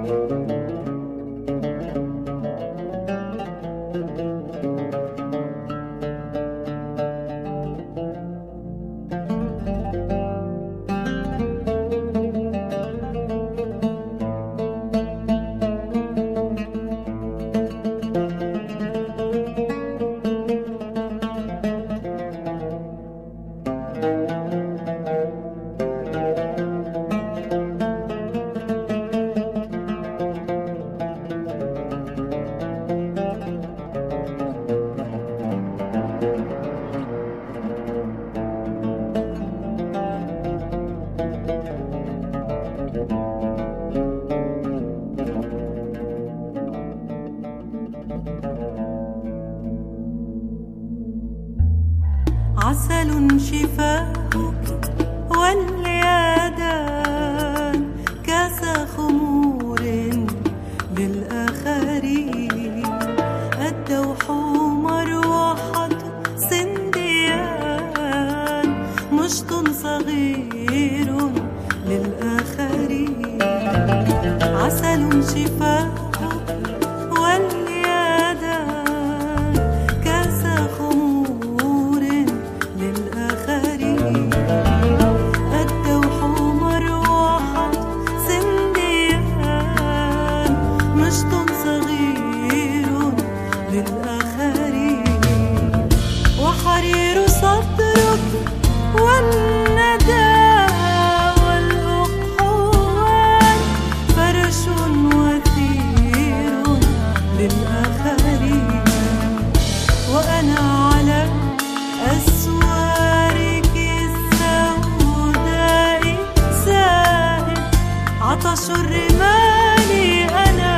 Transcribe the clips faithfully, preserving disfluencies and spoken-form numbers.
عسل شفاهك واليدان كاس خمور للآخرين، الدوح مروحة سنديان، مشط صغير للآخرين. عسل شفاهك واليدان كاس خمور للآخرين، الدوح مروحة سنديان، مشط صغير للآخرين. وحرير صدرك والندى والأقحوان، فرش وثير للآخرين. وأنا على أسوارك السوداء ساهر، عطش الرمال أنا،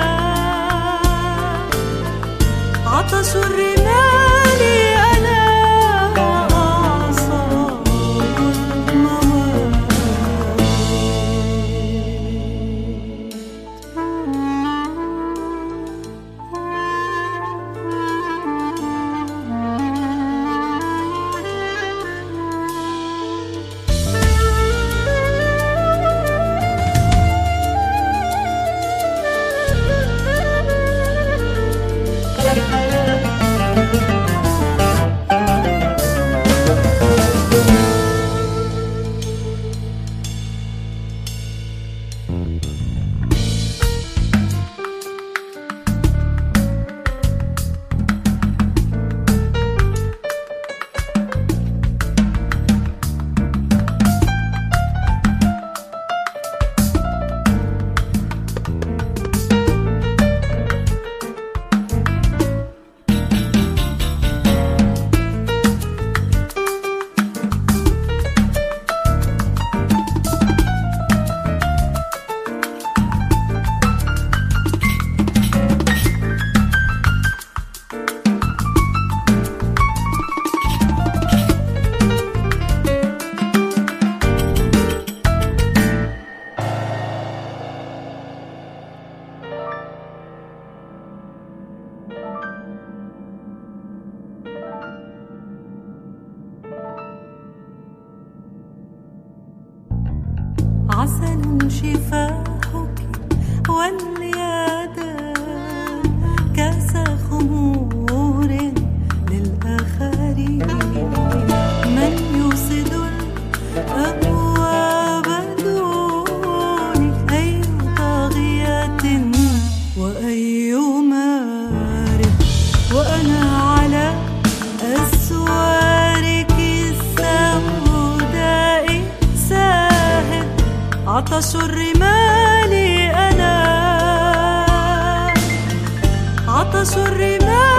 عطش الرمال أنا، وأعصاب المواد. عسل شفاهك واليدان كاس خمور للآخرين، من يوصد الأبواب دوني، أي طاغية وأي مارد. وأنا على أسوارك السوداء ساهر، عطش الرمال أنا، عطش الرمال